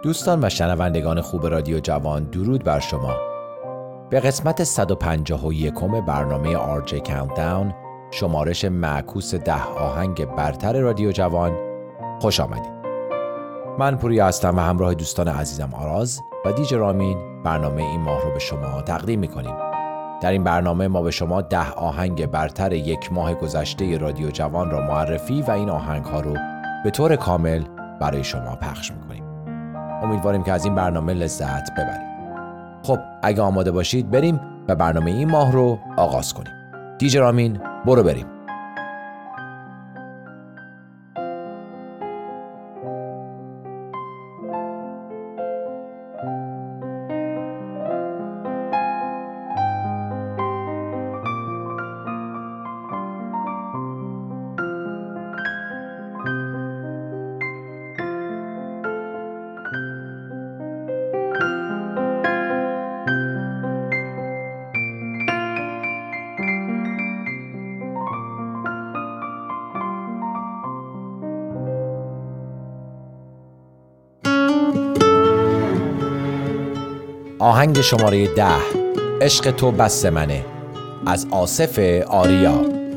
دوستان و شنوندگان خوب رادیو جوان، درود بر شما. به قسمت 151 برنامه RJ Countdown، شمارش معکوس 10 آهنگ برتر رادیو جوان، خوش آمدید. من پوریا هستم و همراه دوستان عزیزم آراز و دیج رامین برنامه این ماه رو به شما تقدیم می‌کنیم. در این برنامه ما به شما 10 آهنگ برتر یک ماه گذشته رادیو جوان را معرفی و این آهنگ‌ها رو به طور کامل برای شما پخش می‌کنیم. امیدواریم که از این برنامه لذت ببرید. خب اگه آماده باشید بریم و برنامه این ماه رو آغاز کنیم. دیج رامین برو بریم. آهنگ شماره 10، عشق تو بس منه، از آصف آریا.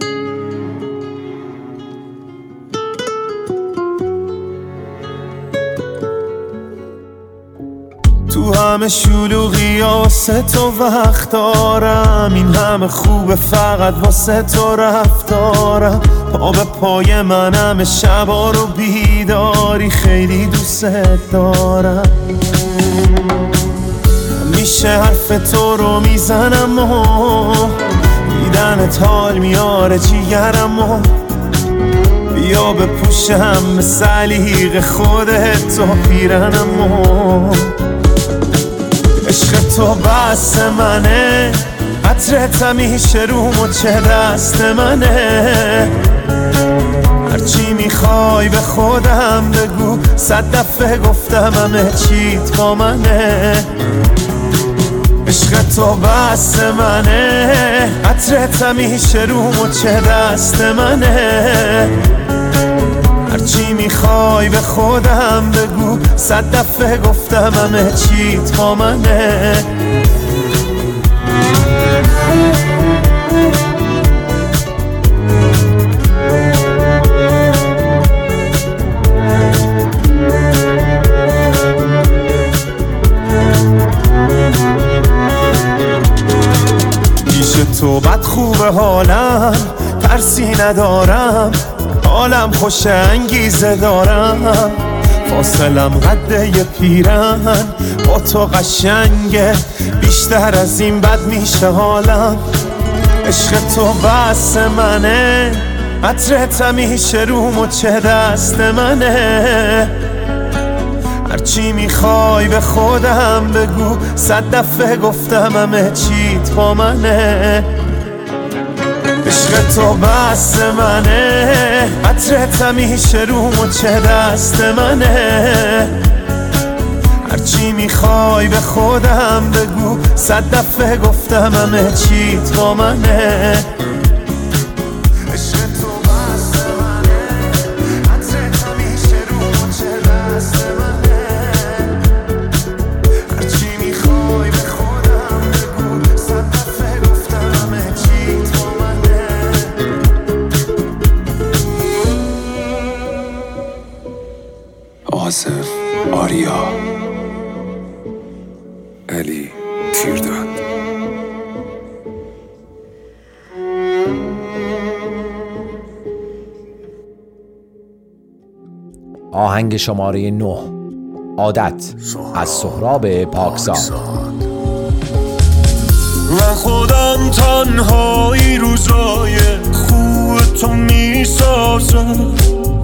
تو همه شلوغی واسه تو وقت دارم، این همه خوبه فقط واسه تو رفتارم. پا به پای من همه شبا رو بیداری، خیلی دوست دارم. میشه حرف تو رو میزنم و دیدنت حال میاره جیگرم و بیا بپوشم به سلیق خودت تو پیرنم و عشق تو بس منه، عطرت همیشه رو مچه دست منه. هرچی میخوای به خودم بگو، 100 دفعه گفتم همه چیت با منه. عشق تو بس منه، عطرت همیشه رو مچه دست منه. هرچی میخوای به خودم بگو، 100 دفعه گفتم همه چیت با منه. تو بد خوبه حالم، ترسی ندارم، حالم خوش انگیزه دارم. فاصلم قده یه پیرن، با تو قشنگه، بیشتر از این بد میشه حالم. عشق تو بس منه، عطرت همیشه رو مچه دست منه. هرچی میخوای به خودم بگو، 100 دفعه گفتم همه چیت با منه. عشق تو بس منه، عطرت همیشه رو مچه دست منه. هرچی میخوای به خودم بگو، 100 دفعه گفتم همه چیت با منه. آصف آریا، علی تیرداد. آهنگ شماره 9، عادت، از سهراب پاکزاد. من خودم تنهایی روزای خوب تو میسازم،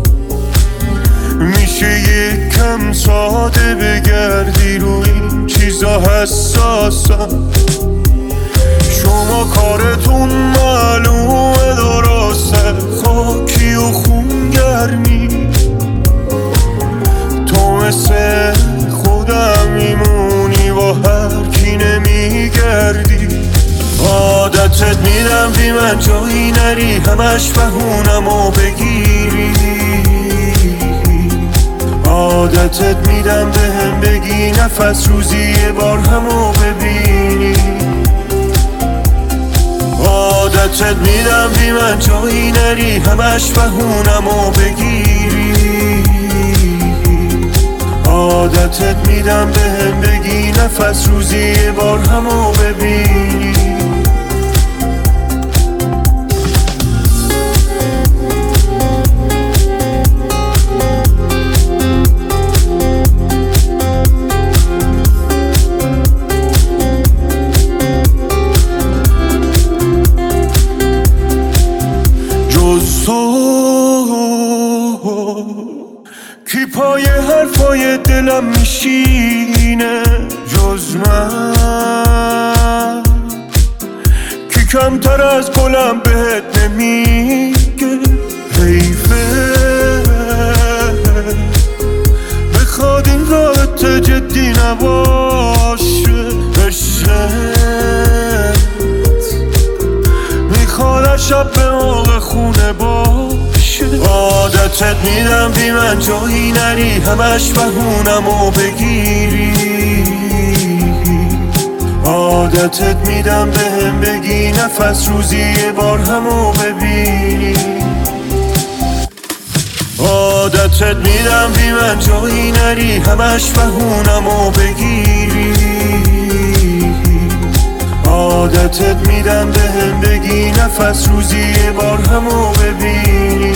میشه یکم ساده بگردی رو این چیزا حساسم. شما کارتون معلومه درسته، خاکی و خونگرمی. تو مثل خودم میمونی، با هر کی نمیگردی. عادتت میدم بی من جایی نری، همش بهونم و بگیری. عادت عادتت میدم بهم بگی نفس روزی یه بار همو ببینی. عادتت میدم بی من جایی نری همش بهونمو بگیری. عادتت میدم بهم بگی نفس روزی یه بار همو ببینی. کی پای حرفای دلم میشینه جز من؟ کی کمتر از گلم بهت نمیگه حیفه؟ بخواد این رابطه جدی نباشه عشقت میخواد شب به موقع خونه باشه. عادتت میدم بی من جایی نری همش بهونمو بگیری. عادتت میدم بهم بگی نفس روزی یه بار همو ببینی. عادتت میدم بی من جایی نری همش بهونمو بگیری. عادتت میدم بهم بگی نفس روزی یه بار همو ببینی.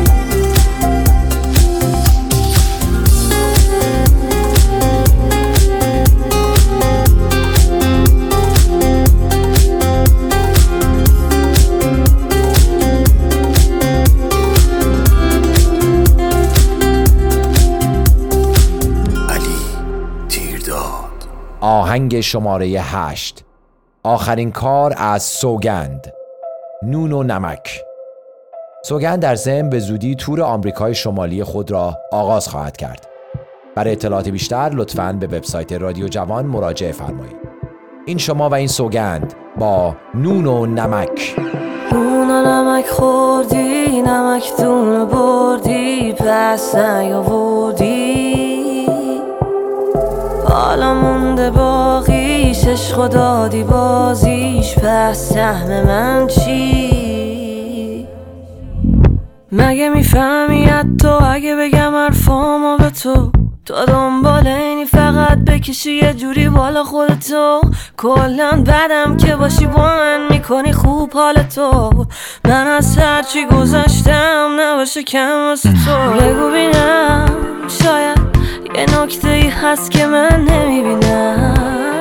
آهنگ شماره 8، آخرین کار از سوگند، نون و نمک. سوگند در ضمن به زودی تور آمریکای شمالی خود را آغاز خواهد کرد. برای اطلاعات بیشتر لطفاً به وبسایت رادیو جوان مراجعه فرمایید. این شما و این سوگند با نون و نمک. نون و نمک خوردی، نمک دون بردی، پس نیاوردی. حالا مونده باقیش، عشق دادی بازیش، پس سهم من چی؟ مگه میفهمی حتی اگه بگم حرفامو به تو دنبال اینی فقط بکشی یه جوری بالا خودتو؟ کلن بدم که باشی با من میکنی خوب حالتو. من از هرچی گذشتم نباشه کم واسه تو. بگو بینم شاید یه نکته ای هست که من نمیبینم.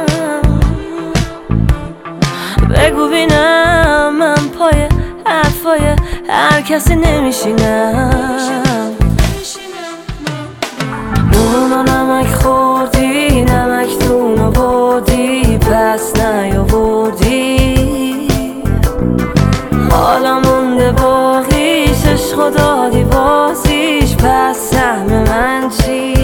بگو بینم من پای حرفای هر کسی نمیشینم. نون و نمک خوردی، نمک دونو بردی، پس نیاوردی. حالا مونده باقیش، عشق دادی بازیش، پس سهم من چی؟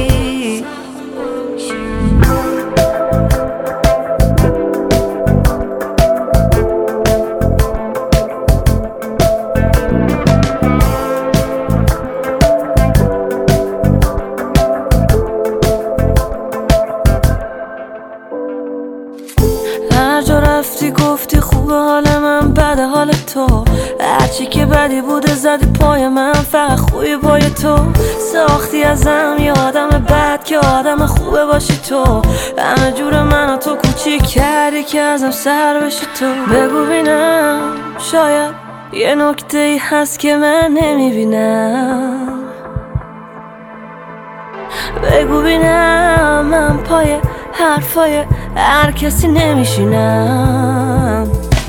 هر جا رفتی گفتی خوبه حال من بده حال تو. هرچی که بدی بوده زدی پای من، فقط خوبی پای تو. ساختی ازم یه آدم بد که آدم خوبه باشی تو. همه جور من و تو کوچیک کردی که ازم سر بشی تو. بگو بینم شاید یه نکته ای هست که من نمیبینم. بگو بینم من پای حرفای هر کسی نمیشینم.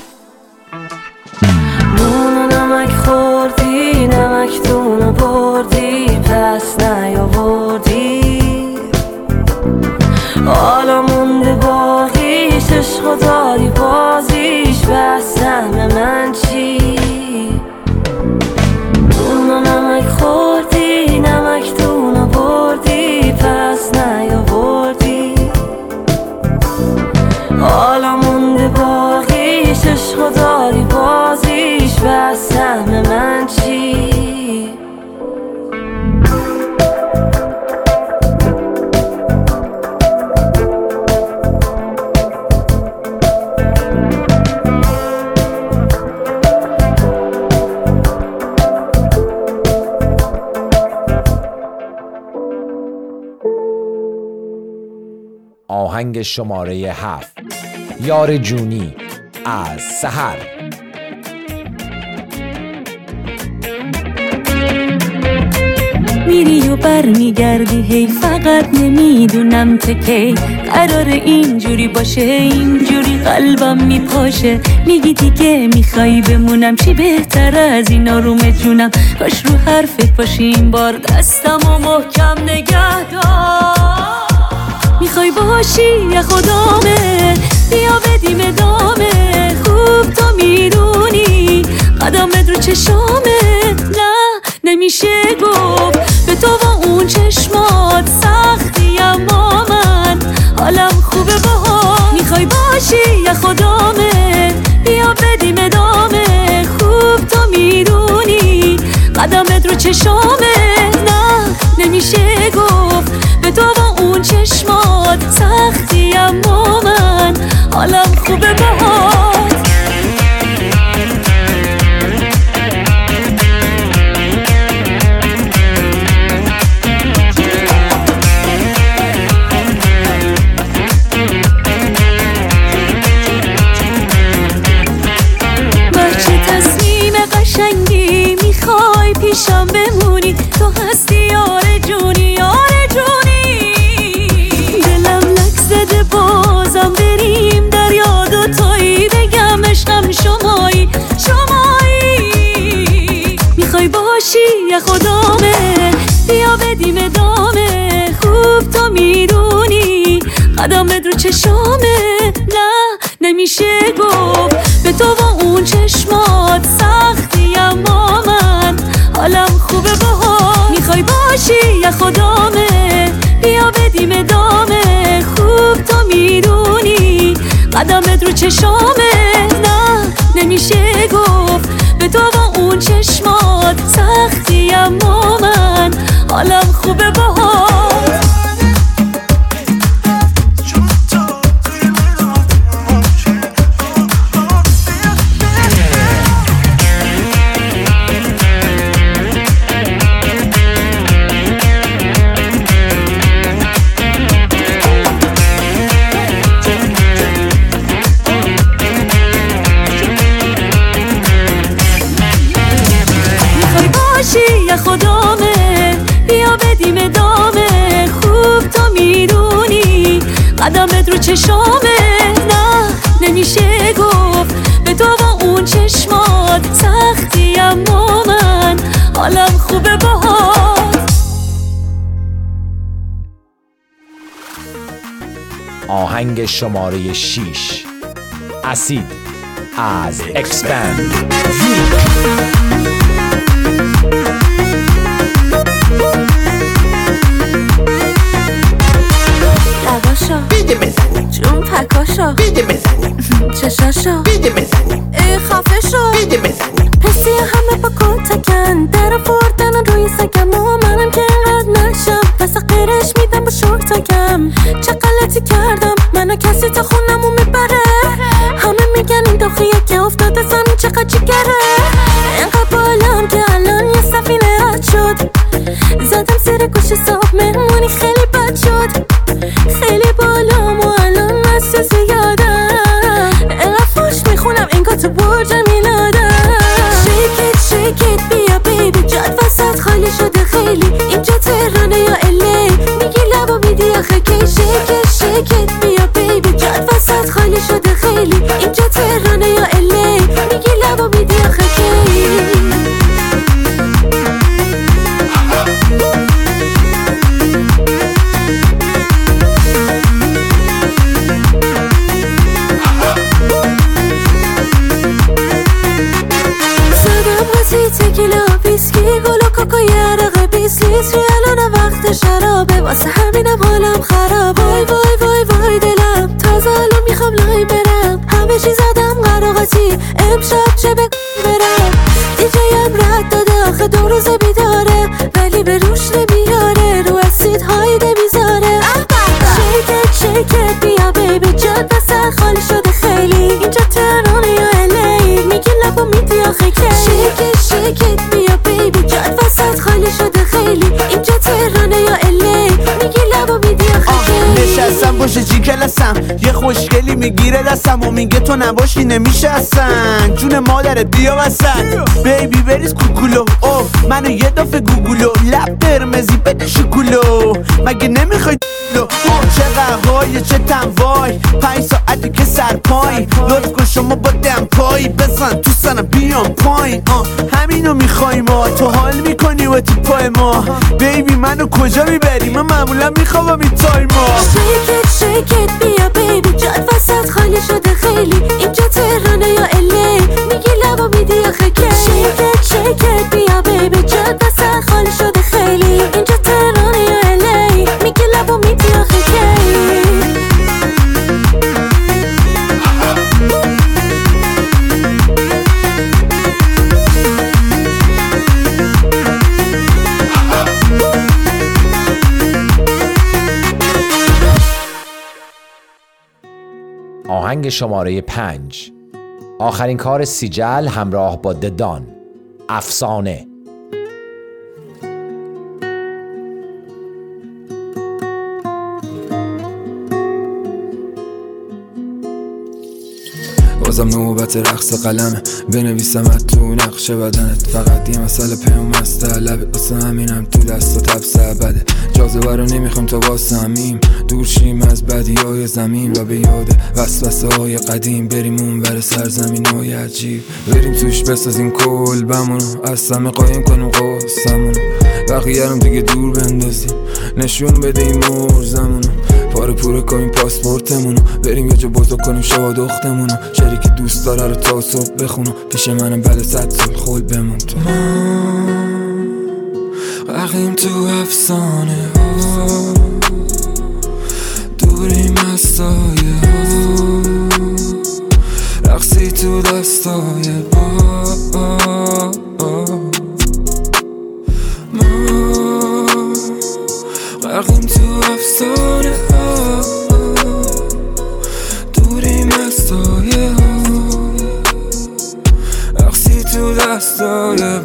نون و نمک خوردی، نمک دونو بردی، پس نیاوردی. حالا مونده باقیش، عشق دادی بازیش، پس سهم من چی؟ نون و نمک خوردی، نمک دونو بردی، پس نیاوردی. حالا مونده باقیش، عشق دادی بازیش، پس سهم من چی؟ آهنگ شماره 7 یار جونی از سحر. میری و بر میگردی هی، فقط نمیدونم کی قرار اینجوری باشه، اینجوری قلبم میپاشه. میگی دیگه میخوای بمونم، چی بهتر از این آروم جونم. کاش رو حرفت باشی این بار، دستم و محکم نگه دار. میخوای باشی یا خدامه، بیا بدیم ادامه. خوب تو میدونی قدمت رو چشامه، نه نمیشه گفت به تو و اون چشمات سختی، اما من حالم خوبه باها. میخوای باشی یا خدامه، بیا بدیم ادامه. خوب تو میدونی قدمت رو چشامه، نه نمیشه گفت به تو و اون چشمات سختی، اما من حالم خوبه باها. پیشم بمونی، تو هستی یار جونی، یار جونی. دلم لک زده بازم بریم دریا دوتایی، بگم عشقم شمایی، شمایی. میخوای باشی یا خدامه، بیا بدیم ادامه. خوب تو میدونی قدمت رو چشامه، نه نمیشه گفت به تو و اون چشمات سختی، اما من حالم خوبه باها. میخوای باشی یا خدامه، بیا بدیم ادامه. خوب تو میدونی قدمت رو چشامه، نه نمیشه گفت به تو و اون چشمات سختی، اما من حالم خوبه باها. یا خدامه، بیا بدیم ادامه. خوب تو میدونی قدمت رو چشامه، نه نمیشه گفت به تو و اون چشمات سختی، اما من حالم خوبه باهات. آهنگ شماره 6 اسید از اکسپند. لباشو بیده بزنیم، جون پکاشو بیده بزنیم، چشاشو بیده بزنیم، خفشو بیده بزنیم. پسی همه با کتکن در فردن روی سگم و منم که رد نشم، پس غیرش میدم با شورتکم. چه غلطی کردم منو کسی تا خونمو میبره، همه میگن این داخیه که افتاده زمین چقدر جگره. اینقدر بالام که الان یه سفینه رد شد، زدم زیر گوش صاحب مهمونی خیلی بد شد. خیلی بالام و الان مسیح زیادم، اینقدر فوش میخونم انگار تو برج میلادم. شیکت بیا بیبی، جاد وسط خالی شده خیلی، اینجا تهرانه یا الی، میگی لبا میدی آخه کی. شیکت بیا بیبی، جاد وسط خالی شده خیلی، اینجا تهرانه یا الی، میگی لبا میدی آخه کی. تکیلا بیسکی گل و کوکو یه عرق 20 لیتری، الان وقت شرابه، واسه همینم حالم خراب. وای وای وای وای دلم، تازه الان میخوام لای برم. همه چی زدم قراقاتی، امشب چه برم. دیجیم رد داده آخه 2 روز بیداره، ولی به روش نمیاره، رو اسید هایده میذاره. شیکت بیا بیبی، جاد وسط خالی شده خیلی، اینجا تهرانه یا الی، میگی لبا میدی آخه کی. شیکت بیا بیبی، جاد وسط خالی شده خیلی، اینجا تهرانه یا الی، میگی لبا میدی آخه کی. نشستم پشت چی کلاس میگیره دستم و میگه تو نباشی نمیشه اصلا، جون مادرت بیا وسط بیبی بریز کوکولو، اوه منو یه دفعه گوگولو، لب قرمزی بده شکولو، مگه نمیخوای چه قهوای چه تنوای، 5 ساعتی که سرپایی، لطف کن شما با دمپایی، بزن تو سنم بیام پایین، همینو میخوای ما، تو حال میکنی و تو پای ما، بیبی منو کجا میبری، من معمولا میخوابم این تایما. شیکت بیا بیبی، جاد وسط خالی شده خیلی، اینجا تهرانه یا الی، میگی لبا میدی آخه کی. شیکت بیا بیبی، جاد وسط خالی شده خیلی، اینجا تهرانه یا الی، میگی لبا میدی آخه کی. آهنگ شماره 5، آخرین کار سیجل همراه با ددان، افسانه. بازم نوبت رقص قلمه، بنویسمت تو نقش بدنت، فقط یه مسئله پیام از طلبه، واسه همینم تو دست و تبس بده، جاذبه رو نمیخوام تا واسمیم، دور شیم از بدیای زمین و به یاد وسوسه های قدیم، بریم اون بر سرزمین های عجیب، بریم توش بسازیم کلبمونو، از سمه قایم کنیم قصمونو، بقیه رو دیگه دور بندازیم، نشون بدیم مرزمونو، پاره پوره کنیم پاسپورتمونو، بریم یه جا بزرگ کنیم شبا دختمونو، شریک دوست داره رو تا صبح بخونو، پیش منم بعد 100 سال خول بمون تو. رقیم تو افسانه ها، دوریم از سایه ها، رقصی تو دستای با رقیم تو افسانه ها، دوریم از سایه ها، رقصی تو دستای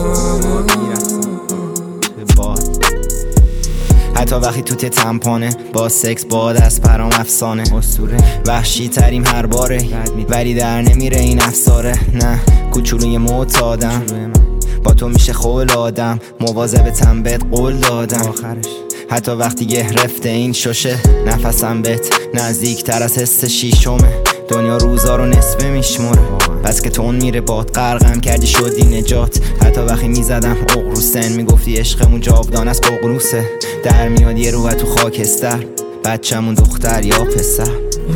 حتی وقتی تو تمپانه، با سکس با دست پرام افسانه، وحشی تریم هر باره، ولی در نمیره این افساره، نه کوچولوی معتادم، با تو میشه خول آدم، مواظبتم بهت قول دادم، حتی وقتی گرفته این شوشه، نفسم بهت نزدیک تر از حس شیشمه، دنیا روزا رو نصفه میشموره، بس که تون میره باد غرقم کردی شدی نجات، حتی وقتی میزدم اقروسن، میگفتی عشقمون جاودان از ققنوسه، در میاد یه روح تو خاکستر، بچه‌مون دختر یا پسر.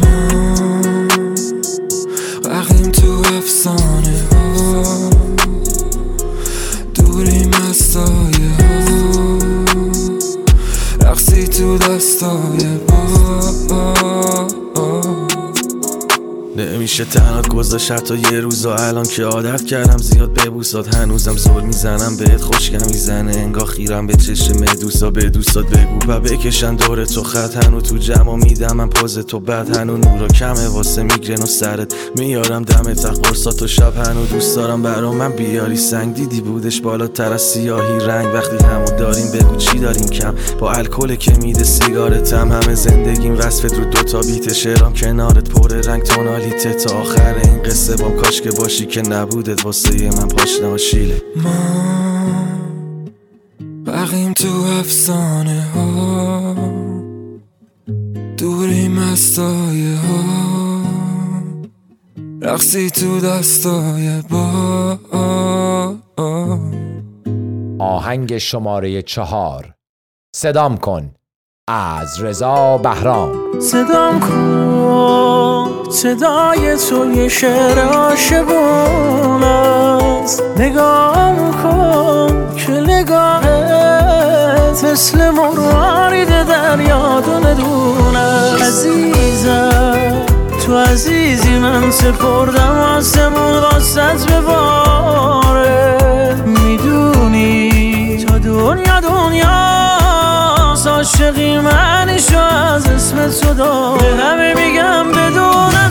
رقیم تو افسانه ها، دوریم از سایه ها، رقصی تو دستای نمیشه تنهات گذاشت حتی یه روزا، الان که عادت کردم زیاد ببوسات، هنوزم زور میزنم بهت خوشگم میزنه، انگاه خیرم به چشم دوستا، به دوستات بگو و بکشن دور تو خط، هنو تو جمع میدم من پاز تو بد، هنو نورا کمه واسه میگرن و سرت میارم دم تخت قرصات و شب، هنو دوست دارم برام من بیاری سنگ، دیدی بودش بالاتر از سیاهی رنگ، وقتی همو داریم بگو چی داریم کم، با الکل که میده سیگارتم، همه زندگیم وصفت رو 2 تا بیت، شعرام کنارت پر رنگ تونالیته، تا آخر این قصه بام کاش که باشی که نبودت، واسه من پاشنه و شیله. ما بقیم تو افسانه ها، دوریم از سایه ها، رقصی تو دستای با. آهنگ شماره 4، صدام کن، از رضا بهرام. صدام کن، صدای تو یه شعر عاشقون است، نگاه کن که نگاهت مثل مروارید دریا دونه دونه، عزیزم تو عزیزی، من سپردم آسمون واسط بباره، میدونی تا دنیا عاشقی منشو از اسم تو دار، به همه میگم بدونن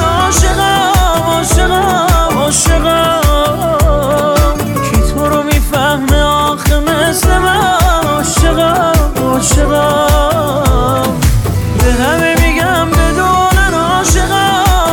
عاشقم، کی تو رو میفهمه آخه مثل من، عاشقم، به همه میگم بدونن عاشقم،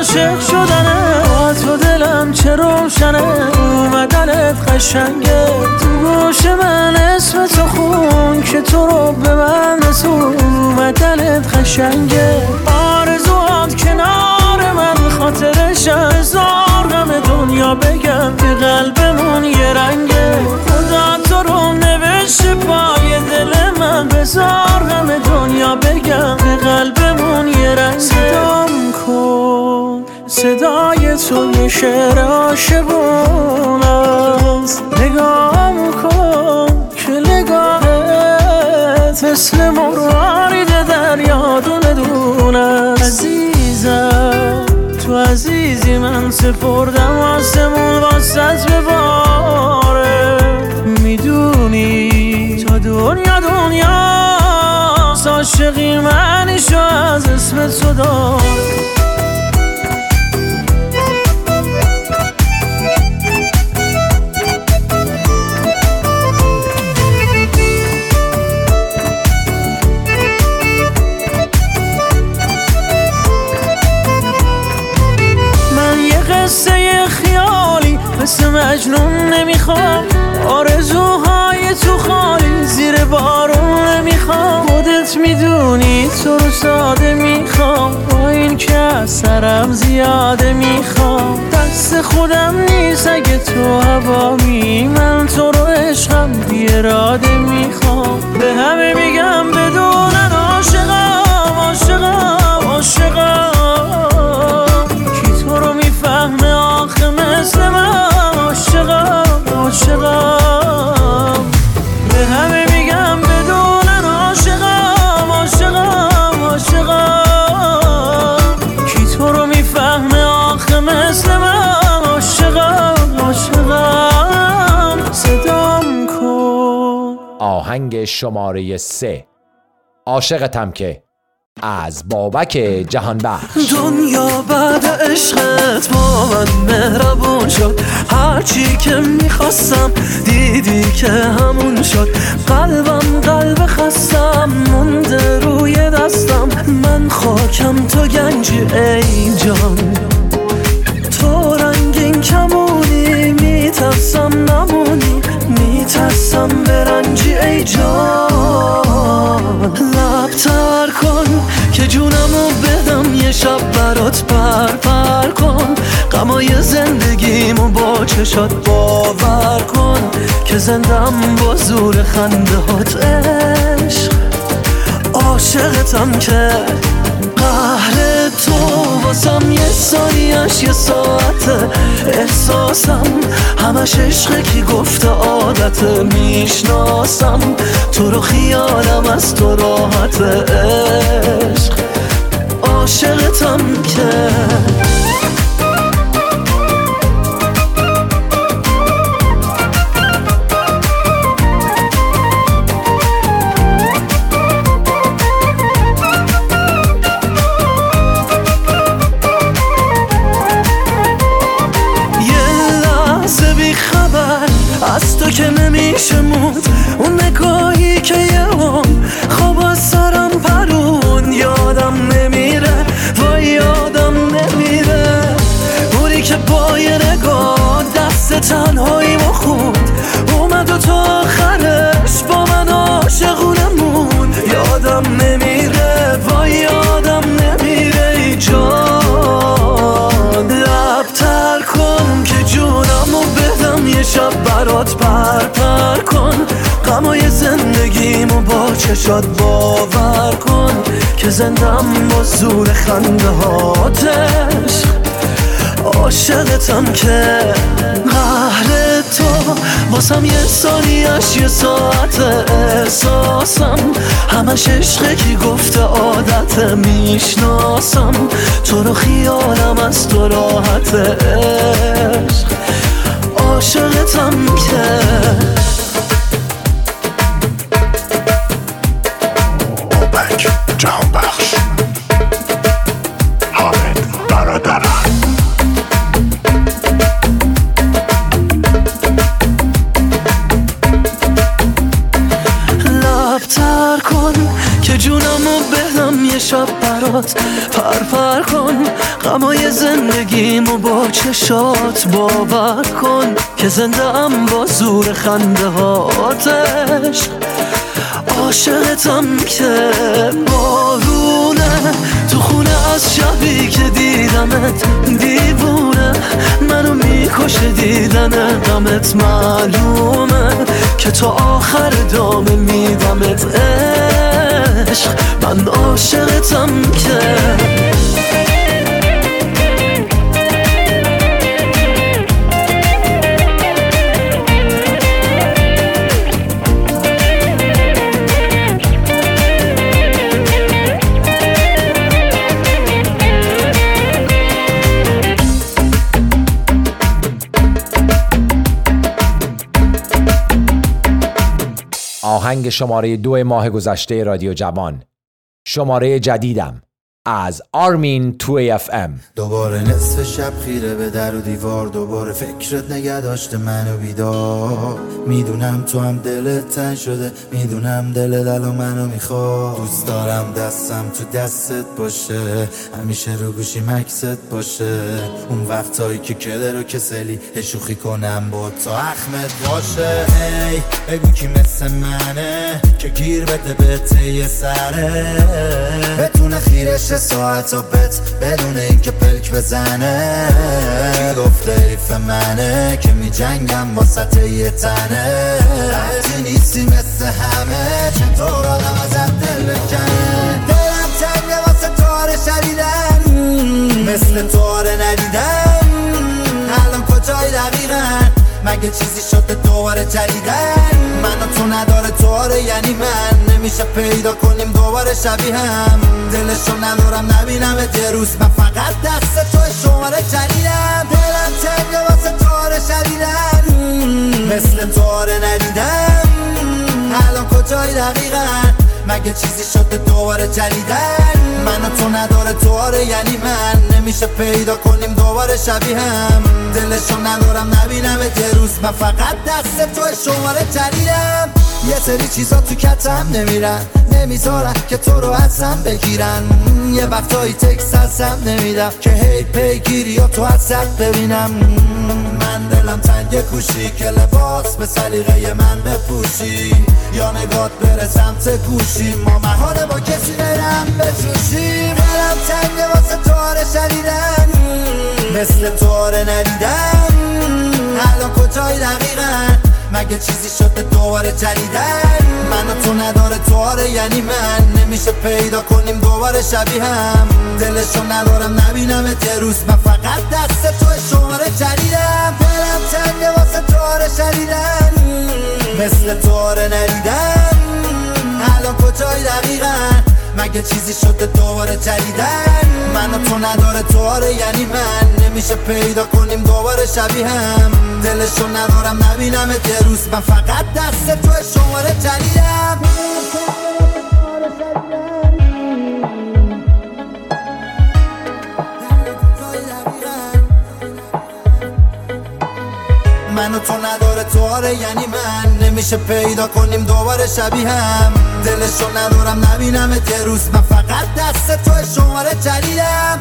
عاشق شدنه، با تو دلم چه روشنه، اومدنت قشنگه، تو گوش من اسم تو خون که تو رو به من رسون، اومدنت قشنگه، آرزوات کنار من خاطرش هزار غم دنیا بگم که قلبمون یه رنگه، خدا تو رو نوشته پای دل من، بذار غم دنیا بگم که قلبمون یه رنگه. صدام کن صدای تو یه شعر عاشقون است، نگام کن که نگاهت مثل مرارید دریا دونه دونه. عزیزم تو عزیزی من سپردم آسمون واسط بباره، میدونی تا دنیا دنیاست، عاشقی منشو از اسم تو داره. قصه خیالی مثل مجنون نمیخوام، آرزوهای تو خالی زیر بارون نمیخوام، خودت میدونی تو رو ساده میخوام، با این که از سرم زیاده میخوام، دست خودم نیست اگه تو هوامی، من تو رو عشقم بی اراده میخوام، به همه میگم بدونن عاشقم عاشقم عاشقم، کی تو رو میفهمه آخه مثل من، عاشقم عاشقم، به همه میگم بدونن عاشقم عاشقم عاشقم، کی تو رو میفهمه آخه مثل من، عاشقم عاشقم. صدام کن. آهنگ شماره 3 عاشقتم که از بابک جهانبخش. دنیا بعد عشقت با من مهربون شد، هرچی که میخواستم دیدی که همون شد، قلبم قلب خستم مونده روی دستم، من خاکم تو گنجی ای جان، تو رنگین کمونی میترسم نمونی، میترسم برنجی ای جان، لبتر کن که جونمو بدم یه شب برات پر کن، غمای زندگیمو با چشات باور کن، که زندم با زور خنده هات عشق، عاشقتم که قهر تو واسم یه ثانیه‌اش یه ساعته، احساسم همش عشقه کی گفته عادته، میشناسم تو رو خیالم از تو راحت عشق، عاشقتم که از تو که نمیشه موند، اون نگاهی که یه هم خواب از سرم پرون، یادم نمیره وای یادم نمیره، اونی که با یه نگاه دست تنهایی ما خوند، اومد و تا آخرش با من عاشقونه موند، یادم نمیره وای یادم نمیره ای جان، لبتر کن که جونمو بدم یه شب برات پر کن، غمای زندگیمو با چشات باور کن، که زندم با زور خنده هاتش، عاشقتم که قهر تو واسم یه ثانیه‌اش یه ساعت، احساسم همش عشقه کی گفته عادت، میشناسم تو رو خیالم از تو راحت عشق، عاشقتم که بابک جهانبخش. حامد برادران. لبتر کن که جونمو بدم یه شب برات پر کن، دمای زندگیمو با چشات باور کن که زنده‌ام با زور خنده هاتش. عاشقتم که بارونه تو خونه از شبی که دیدمت دیوونه منو میکشه دیدن غمت. معلومه که تا آخر دامه میدمت عشق. من عاشقتم که آهنگ شماره 2 ماه گذشته رادیو جوان، شماره جدیدم از آرمین 2FM. دوباره نصف شب خیره به در و دیوار، دوباره فکرت نگه داشته منو بیدار. میدونم تو هم دلت تنگ شده، میدونم دلت الان منو میخواد. دوست دارم دستم تو دستت باشه، همیشه رو گوشی مکست باشه. اون وقتایی که کله رو کسلی شوخی کنم با تا اخمت باشه. هی بگو کی مثل منه که گیر بده به ته سره، بتونه خیرش ساعت و بت بدون این که پلک بزنه. کی گفته حیف منه که می جنگم واسط یه تنه. تو نیستی مثل همه چطور آدم ازت دل بکنه. دلم تنگه واسه تاره شریدن، مثل تاره ندیدن. الان کجای دقیقا مگه چیزی شده دوباره جدیدن؟ من و تو نداره تواره یعنی من نمیشه پیدا کنیم دوباره شبیه هم. دلشو ندارم نبینم یه روز من فقط دست تو شماره جدیدم. دلم تنگه واسه تواره شدیدن، مثل تواره ندیدم. الان کجای دقیقا مگه چیزی شده دوباره جدیدن؟ من و تو نداره تواره یعنی من نمیشه پیدا کنیم دوباره شبیه هم. دلشو ندارم نبینم یه روز من فقط دست تو شماره جدیدم. یه سری چیزا تو کتم نمیرن، نمیذارن که تو رو ازم بگیرن. یه وقتایی تکست ازم نمیدم که هی پیگیری یا تو ازت ببینم. من دلم تنگ کوشی که لباس به سلیقه من بپوشی، یا نگات بره سمت گوشی ما محاله با کسی برم بجوشیم. دلم تنگ واسه تواره شدیدن، مثل تواره ندیدن. الان کجای دقیقا مگه چیزی شده دوباره جدیدن؟ من و تو نداره تواره یعنی من نمیشه پیدا کنیم دوباره شبیه هم. دلشو ندارم نبینم یه روز من فقط دست تو شماره جدیدم. دلم تنگه واسه تواره شدیدن، مثل تواره ندیدن. الان کجای دقیقا مگه چیزی شده دوباره جدیدن؟ من و تو نداره تواره یعنی من نمیشه پیدا کنیم دوباره شبیه هم. دلشو ندارم نبینم یه روز من فقط دست تو شماره جدیدم. من و تو نداره تواره یعنی من نمیشه پیدا کنیم دوباره شبیه هم. دلشو ندارم نبینم یه روز من فقط دست تو شماره جدیدم.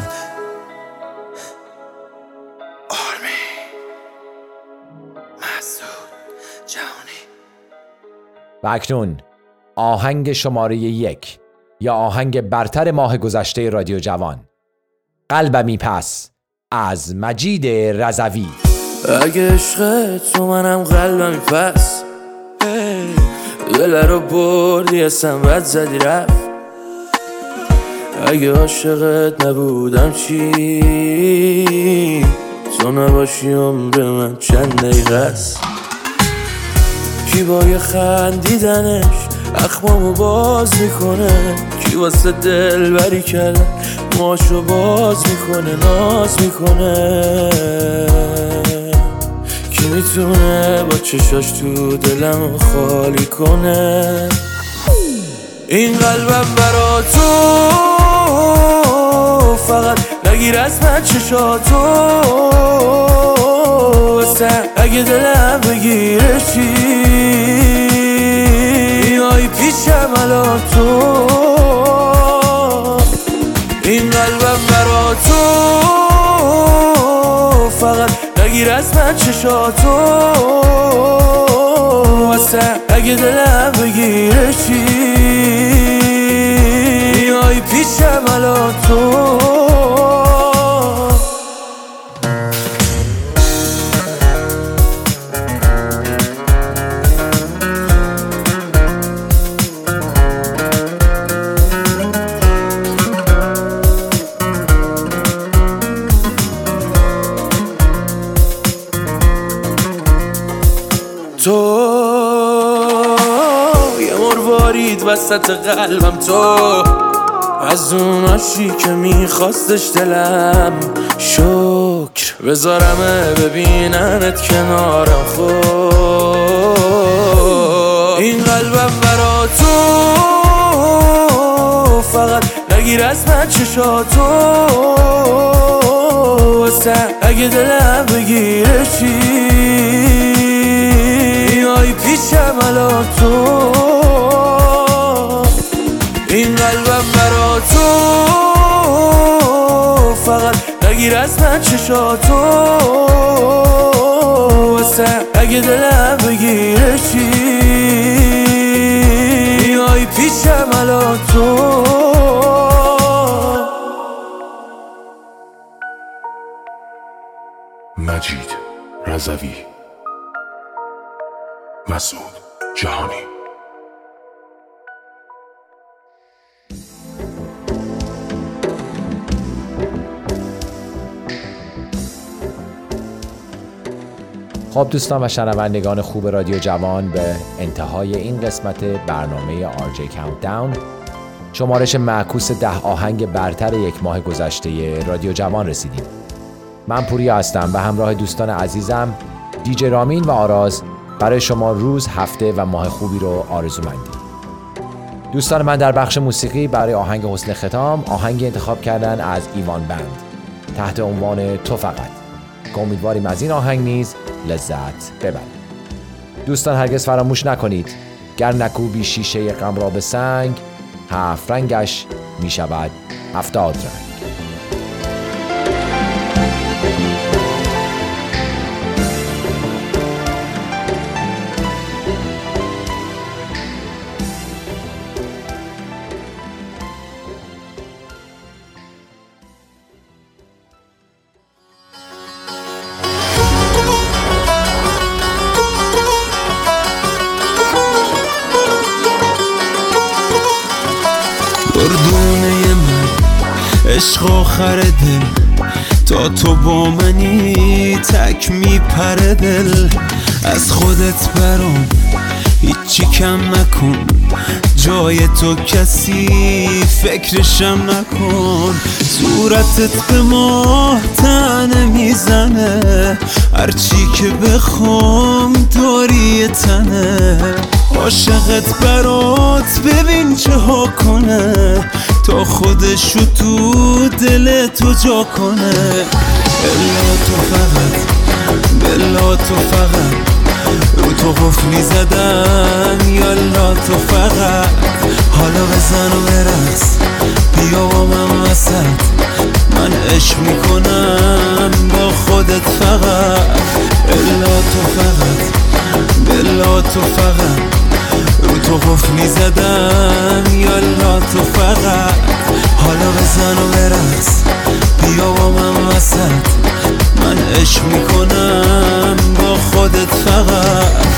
و اکنون آهنگ شماره 1 یا آهنگ برتر ماه گذشته رادیو جوان، قلبمی پس از مجید رضوی. اگه عشق تو منم قلبمی پس، دل رو بردی اصلا بد زدی رفت. اگه عاشقت نبودم چی؟ تو نباشی عمر من چند دقیقه است. کی با یه خندیدنش اخمامو باز میکنه، کی واسه دل بری کردن ماشو باز میکنه ناز میکنه. کی میتونه با چشاش تو دلم خالی کنه؟ این قلبم برا تو فقط نگیر از من چشاتو واسه اگه دلم بگیره چی؟ بیایی پیشم الان تو. این قلبم برا تو فقط نگیر از من چشاتو واسه اگه دلم بگیره چی میای پیشم الان تو یه مروارید وسط قلبم تو از اون عاشقی که میخواستش دلم شکر بذارمه ببیننت کنارم خود این قلبم برا تو فقط نگیر از من چشاتو واسه اگه دلم بگیره چی میای پیشم الان تو این قلبم برا تو فقط نگیر از من چشاتو واسه اگه دلم بگیره چی میای پیشم الان تو مجید رضوی، مسعود جهانی. خب دوستان و شنوندگان خوب رادیو جوان، به انتهای این قسمت برنامه RJ Countdown شمارش معکوس 10 آهنگ برتر یک ماه گذشته رادیو جوان رسیدیم. من پوریا هستم و همراه دوستان عزیزم دیجی رامین و آراز برای شما روز، هفته و ماه خوبی رو آرزومندیم. دوستان من در بخش موسیقی برای آهنگ حسن ختام آهنگی انتخاب کردن از ایوان بند تحت عنوان تو فقط که امیدواریم از این آهنگ نیز لذت ببرید. دوستان هرگز فراموش نکنید گر نکوبی شیشه غم را به سنگ 7 رنگش می شود 70 رنگ. دردونه من عشق آخر دل تا تو با منی تک میپره دل از خودت برام هیچی کم نکن جای تو کسی فکرشم نکن صورتت به ماه تنه میزنه هرچی که بخوام داری تنه عاشقت برات ببین چه ها کنه تا خودشو تو دل تو جا کنه الا تو فقط بلا تو فقط رو تو قفلی زدم یالا تو فقط حالا بزن و برقص بیا با من وسط من عشق میکنم با خودت فقط الا تو فقط بلا تو فقط رو تو قفلی زدم یالا تو فقط حالا بزن و برقص بیا با من وسط من عشق میکنم با خودت فقط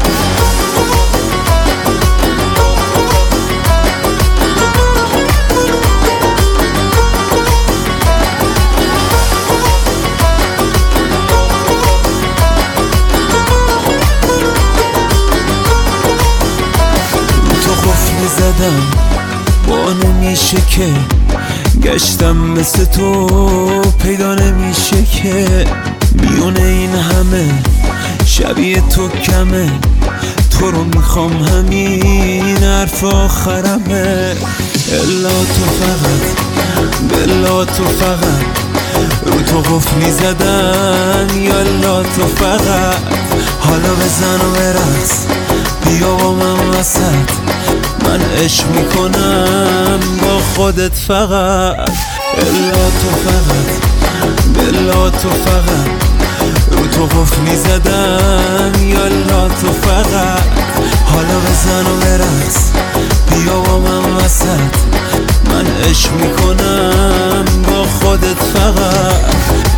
زدم با نمیشه که گشتم مثل تو پیدا نمیشه که میونه این همه شبیه تو کمه تو رو میخوام همین حرف آخرمه الا تو فقط بلا تو فقط رو تو قفلی زدم یالا تو فقط حالا بزن و برقص بیا با من وسط من عشق میکنم با خودت فقط الا تو فقط بلا تو فقط رو قفلی زدم یالا تو فقط حالا بزن و برقص بیا با من وسط من عشق میکنم با خودت فقط